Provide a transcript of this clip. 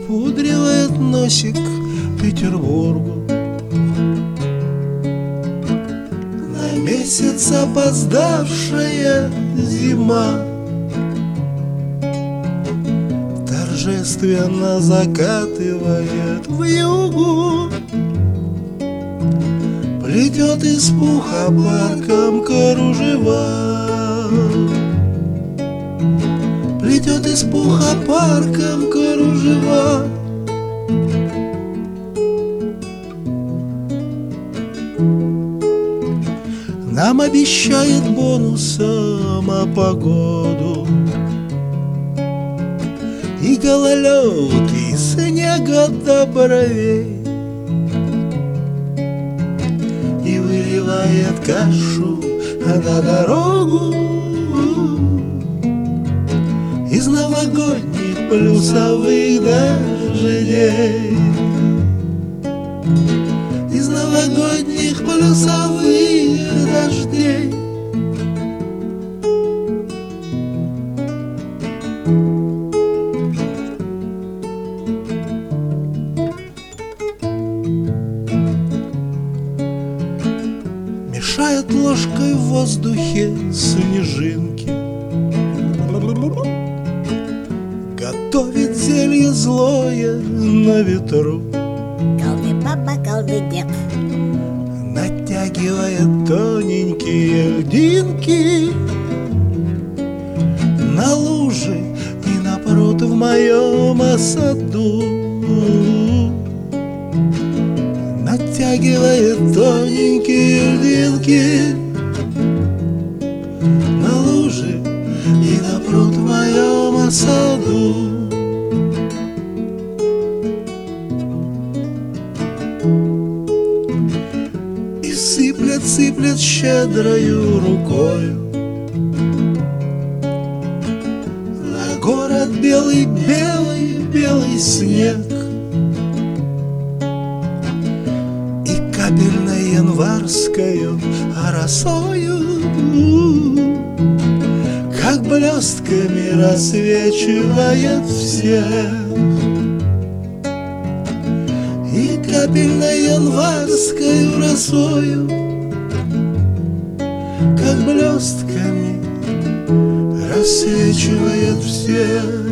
Припудривает носик Петербургу. На месяц опоздавшая зима торжественно закатывает вьюгу. Плетет из пуха парком кружева, плетет из пуха парком кружева. Нам обещает бонусом погоду и гололед, и снега до бровей, и выливает кашу на дорогу из новогодних плюсовых дождей, из новогодних плюсовых дождей. Мешает ложкой в воздухе снежинки, готовит зелье злое на ветру. Колды баба, колды дед, натягивает тоненькие льдинки на лужи и на пруд в моем саду. Натягивает тоненькие льдинки на лужи и на пруд в моем саду. И сыплет, сыплет щедрою рукою на город белый, белый, белый снег. Капельной январскою росою, как блестками рассвечивает всех. И капельной январскою росою, как блестками рассвечивает всех.